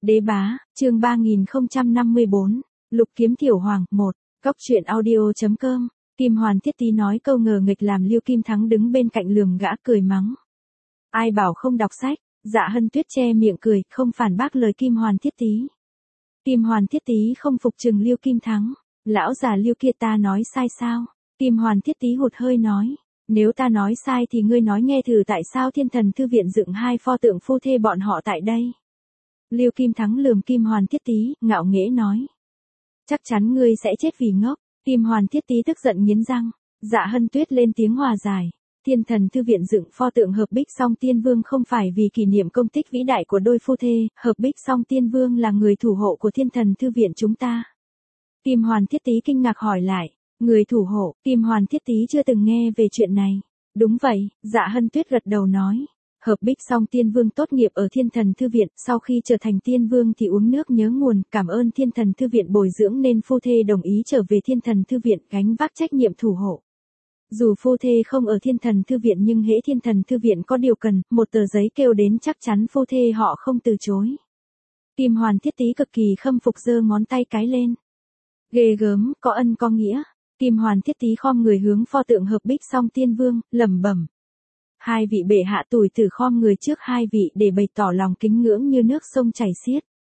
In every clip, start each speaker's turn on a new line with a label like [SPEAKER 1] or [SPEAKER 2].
[SPEAKER 1] Đế bá, chương 3054, Lục kiếm tiểu hoàng, 1, Cóc truyện audio.com, Kim Hoàn Thiết Tý nói câu ngờ nghịch làm Liêu Kim Thắng đứng bên cạnh lườm gã cười mắng. Ai bảo không đọc sách, Dạ Hân Tuyết che miệng cười, không phản bác lời Kim Hoàn Thiết Tý. Kim Hoàn Thiết Tý không phục trừng Liêu Kim Thắng, lão già Liêu kia ta nói sai sao? Kim Hoàn Thiết Tý hụt hơi nói, nếu ta nói sai thì ngươi nói nghe thử tại sao Thiên Thần Thư Viện dựng hai pho tượng phu thê bọn họ tại đây. Liêu Kim Thắng lườm Kim Hoàn Thiết Tý, ngạo nghễ nói. Chắc chắn ngươi sẽ chết vì ngốc. Kim Hoàn Thiết Tý tức giận nghiến răng. Dạ Hân Tuyết lên tiếng hòa giải. Thiên Thần Thư Viện dựng pho tượng Hợp Bích Song Tiên Vương không phải vì kỷ niệm công tích vĩ đại của đôi phu thê, Hợp Bích Song Tiên Vương là người thủ hộ của Thiên Thần Thư Viện chúng ta. Kim Hoàn Thiết Tý kinh ngạc hỏi lại, người thủ hộ, Kim Hoàn Thiết Tý chưa từng nghe về chuyện này. Đúng vậy, Dạ Hân Tuyết gật đầu nói. Hợp Bích Song Tiên Vương tốt nghiệp ở Thiên Thần Thư Viện, sau khi trở thành Tiên Vương thì uống nước nhớ nguồn, cảm ơn Thiên Thần Thư Viện bồi dưỡng nên phu thê đồng ý trở về Thiên Thần Thư Viện gánh vác trách nhiệm thủ hộ. Dù phu thê không ở Thiên Thần Thư Viện nhưng hễ Thiên Thần Thư Viện có điều cần, một tờ giấy kêu đến chắc chắn phu thê họ không từ chối. Kim Hoàn Thiết Tý cực kỳ khâm phục giơ ngón tay cái lên. Ghê gớm, có ân có nghĩa. Kim Hoàn Thiết Tý khom người hướng pho tượng Hợp Bích Song Tiên Vương, lẩm bẩm. Hai vị bệ hạ tủi tử khom người trước hai vị để bày tỏ lòng kính ngưỡng như nước sông chảy xiết.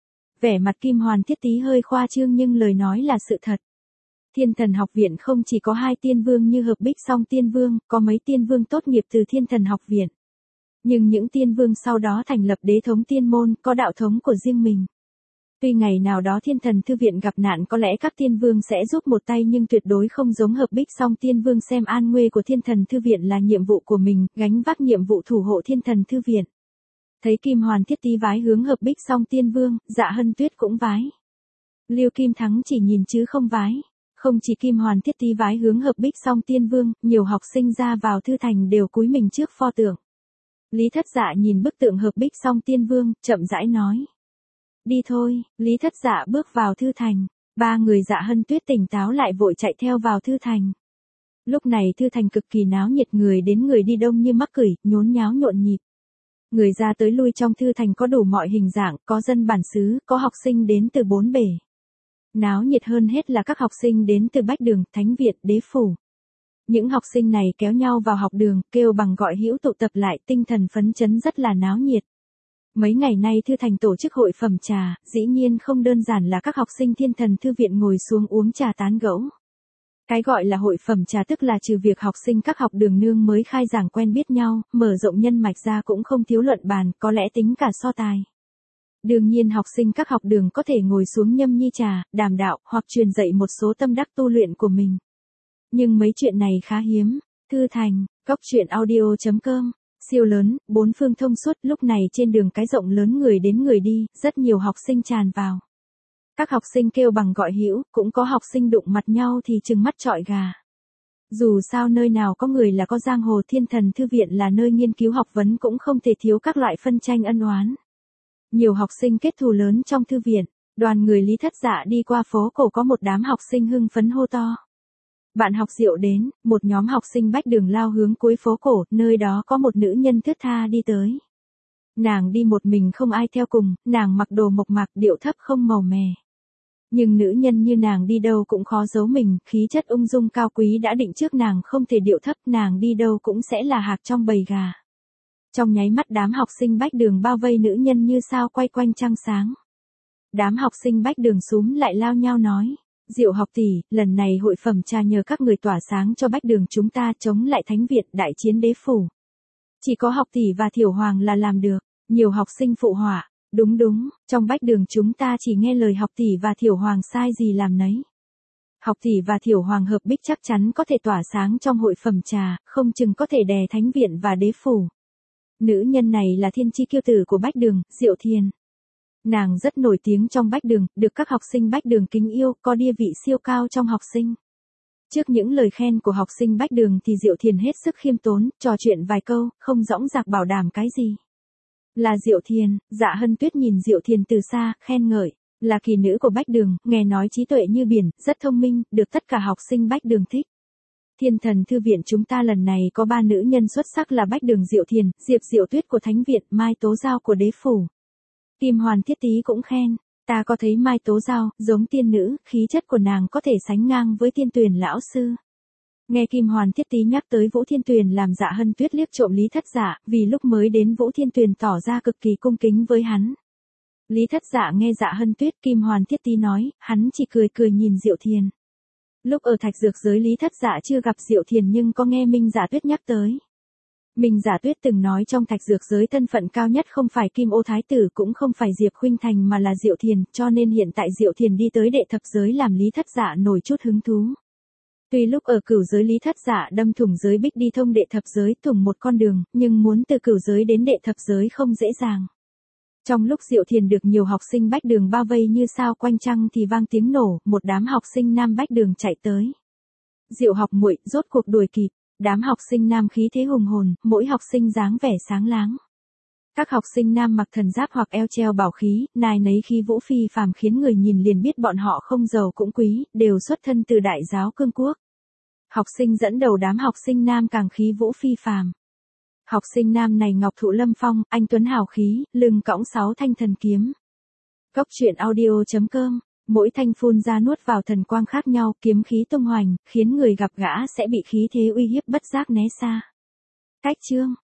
[SPEAKER 1] Vẻ mặt Kim Hoàn Thiết Tý hơi khoa trương nhưng lời nói là sự thật. Thiên Thần Học Viện không chỉ có hai tiên vương như Hợp Bích Song Tiên Vương, có mấy tiên vương tốt nghiệp từ Thiên Thần Học Viện. Nhưng những tiên vương sau đó thành lập đế thống tiên môn, có đạo thống của riêng mình. Tuy ngày nào đó Thiên Thần Thư Viện gặp nạn có lẽ các tiên vương sẽ giúp một tay nhưng tuyệt đối không giống Hợp Bích Song Tiên Vương xem an nguy của Thiên Thần Thư Viện là nhiệm vụ của mình, gánh vác nhiệm vụ thủ hộ Thiên Thần Thư Viện. Thấy Kim Hoàn Thiết Tý vái hướng Hợp Bích Song Tiên Vương, Dạ Hân Tuyết cũng vái. Liêu Kim Thắng chỉ nhìn chứ không vái. Không chỉ Kim Hoàn Thiết Tý vái hướng Hợp Bích Song Tiên Vương, nhiều học sinh ra vào thư thành đều cúi mình trước pho tượng. Lý Thất Dạ nhìn bức tượng Hợp Bích Song Tiên Vương, chậm rãi nói. Đi thôi, Lý Thất Dạ bước vào thư thành. Ba người Dạ Hân Tuyết tỉnh táo lại vội chạy theo vào thư thành. Lúc này thư thành cực kỳ náo nhiệt, người đến người đi đông như mắc cửi, nhốn nháo nhộn nhịp. Người ra tới lui trong thư thành có đủ mọi hình dạng, có dân bản xứ, có học sinh đến từ bốn bể. Náo nhiệt hơn hết là các học sinh đến từ Bách Đường, Thánh Viện, Đế Phủ. Những học sinh này kéo nhau vào học đường, kêu bằng gọi hữu tụ tập lại, tinh thần phấn chấn rất là náo nhiệt. Mấy ngày nay thư thành tổ chức hội phẩm trà, dĩ nhiên không đơn giản là các học sinh Thiên Thần Thư Viện ngồi xuống uống trà tán gẫu. Cái gọi là hội phẩm trà tức là trừ việc học sinh các học đường nương mới khai giảng quen biết nhau, mở rộng nhân mạch ra cũng không thiếu luận bàn, có lẽ tính cả so tài. Đương nhiên học sinh các học đường có thể ngồi xuống nhâm nhi trà, đàm đạo, hoặc truyền dạy một số tâm đắc tu luyện của mình. Nhưng mấy chuyện này khá hiếm. Thư thành, Cóc truyện audio.com, siêu lớn, bốn phương thông suốt, lúc này trên đường cái rộng lớn người đến người đi, rất nhiều học sinh tràn vào. Các học sinh kêu bằng gọi hữu, cũng có học sinh đụng mặt nhau thì trừng mắt trọi gà. Dù sao nơi nào có người là có giang hồ, Thiên Thần Thư Viện là nơi nghiên cứu học vấn cũng không thể thiếu các loại phân tranh ân oán. Nhiều học sinh kết thù lớn trong thư viện, đoàn người Lý Thất Dạ đi qua phố cổ có một đám học sinh hưng phấn hô to. Bạn học Diệu đến, một nhóm học sinh Bách Đường lao hướng cuối phố cổ, nơi đó có một nữ nhân thướt tha đi tới. Nàng đi một mình không ai theo cùng, nàng mặc đồ mộc mạc điệu thấp không màu mè. Nhưng nữ nhân như nàng đi đâu cũng khó giấu mình, khí chất ung dung cao quý đã định trước nàng không thể điệu thấp, nàng đi đâu cũng sẽ là hạc trong bầy gà. Trong nháy mắt đám học sinh Bách Đường bao vây nữ nhân như sao quay quanh trăng sáng. Đám học sinh Bách Đường xúm lại lao nhau nói. Diệu học tỷ, lần này hội phẩm trà nhờ các người tỏa sáng cho Bách Đường chúng ta chống lại Thánh Viện đại chiến Đế Phủ. Chỉ có học tỷ và Thiểu Hoàng là làm được. Nhiều học sinh phụ họa. Đúng đúng, trong Bách Đường chúng ta chỉ nghe lời học tỷ và Thiểu Hoàng sai gì làm nấy. Học tỷ và Thiểu Hoàng hợp bích chắc chắn có thể tỏa sáng trong hội phẩm trà, không chừng có thể đè Thánh Viện và Đế Phủ. Nữ nhân này là thiên chi kiêu tử của Bách Đường, Diệu Thiền. Nàng rất nổi tiếng trong Bách Đường, được các học sinh Bách Đường kính yêu, có địa vị siêu cao trong học sinh. Trước những lời khen của học sinh Bách Đường thì Diệu Thiền hết sức khiêm tốn, trò chuyện vài câu, không dõng dạc bảo đảm cái gì. Là Diệu Thiền, Dạ Hân Tuyết nhìn Diệu Thiền từ xa, khen ngợi, là kỳ nữ của Bách Đường, nghe nói trí tuệ như biển, rất thông minh, được tất cả học sinh Bách Đường thích. Thiên Thần Thư Viện chúng ta lần này có 3 nữ nhân xuất sắc là Bách Đường Diệu Thiền, Diệp Diệu Tuyết của Thánh Viện, Mai Tố Giao của Đế Phủ. Kim Hoàn Thiết Tý cũng khen, ta có thấy Mai Tố Giao, giống tiên nữ, khí chất của nàng có thể sánh ngang với Tiên Tuyền lão sư. Nghe Kim Hoàn Thiết Tý nhắc tới Vũ Thiên Tuyền làm Dạ Hân Tuyết liếc trộm Lý Thất Dạ, vì lúc mới đến Vũ Thiên Tuyền tỏ ra cực kỳ cung kính với hắn. Lý Thất Dạ nghe Dạ Hân Tuyết, Kim Hoàn Thiết Tý nói, hắn chỉ cười cười nhìn Diệu Thiền. Lúc ở Thạch Dược giới Lý Thất Dạ chưa gặp Diệu Thiền nhưng có nghe Minh Dạ Tuyết nhắc tới. Minh Dạ Tuyết từng nói trong Thạch Dược giới thân phận cao nhất không phải Kim Ô Thái Tử cũng không phải Diệp Khuynh Thành mà là Diệu Thiền, cho nên hiện tại Diệu Thiền đi tới Đệ Thập giới làm Lý Thất Dạ nổi chút hứng thú. Tuy lúc ở Cửu giới Lý Thất Dạ đâm thủng giới bích đi thông Đệ Thập giới thủng một con đường, nhưng muốn từ Cửu giới đến Đệ Thập giới không dễ dàng. Trong lúc Diệu Thiền được nhiều học sinh bách đường bao vây như sao quanh trăng thì vang tiếng nổ, một đám học sinh nam bách đường chạy tới. Diệu học muội rốt cuộc đuổi kịp, đám học sinh nam khí thế hùng hồn, mỗi học sinh dáng vẻ sáng láng. Các học sinh nam mặc thần giáp hoặc eo treo bảo khí, nài nấy khí vũ phi phàm khiến người nhìn liền biết bọn họ không giàu cũng quý, đều xuất thân từ Đại giáo Cương Quốc. Học sinh dẫn đầu đám học sinh nam càng khí vũ phi phàm. Học sinh nam này ngọc thụ lâm phong, anh tuấn hào khí, lưng cõng 6 thanh thần kiếm. Cốc truyện audio.com, mỗi thanh phun ra nuốt vào thần quang khác nhau, kiếm khí tung hoành, khiến người gặp gã sẽ bị khí thế uy hiếp bất giác né xa. Cách chương